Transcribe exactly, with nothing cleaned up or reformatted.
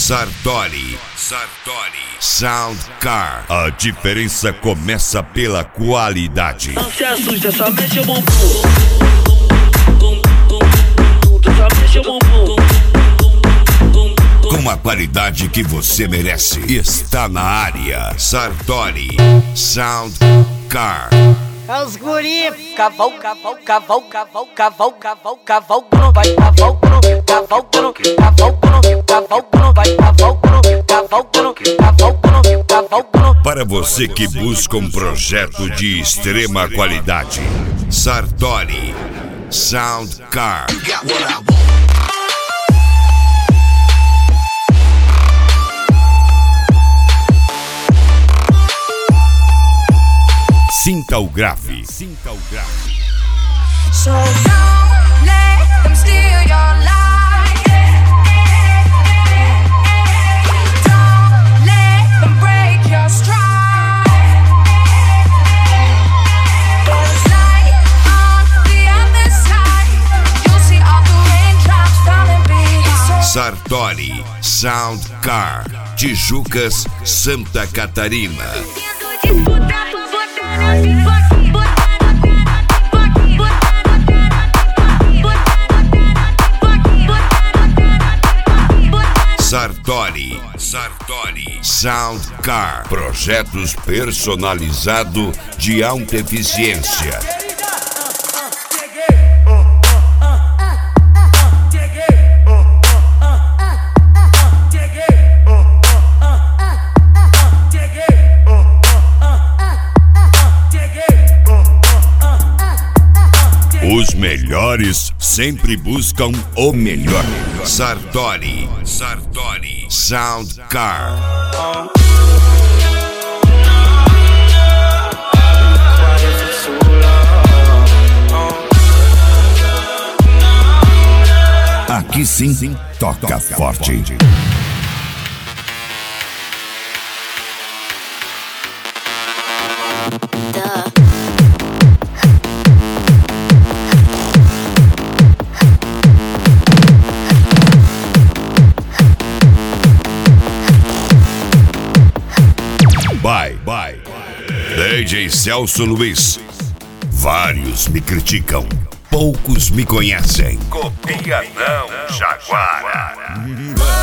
Sartori. Sartori. Sound Car. A diferença começa pela qualidade. Não se assusta, só mexe o bumbum. Só mexe o bumbum. Com a qualidade que você merece. Está na área. Sartori. Sound Car. É os guri. Cavalo, cavalo, cavalo, cavalo, cavalo, cavalo, cavalo, não vai cavalo, cavalo, cavalo, cavalo, vai cavalo, cavalo, cavalo, cavalo. Para você que busca um projeto de extrema qualidade, Sartori Sound Car. Sinta o grave. Sinta o grave. So don't let them steal your life. Don't let them break your stride. There's light on the other side. You'll see all the raindrops falling behind. Sartori Sound Car, Tijucas, Santa Catarina. Sartori, Sartori Sound Car, projetos personalizados de alta eficiência. Os melhores sempre buscam o melhor. Sartori, Sartori Sound Car. Aqui sim, toca forte. Bye, bye. D J Celso Luiz. Vários me criticam, poucos me conhecem. Copia não, Jaguara.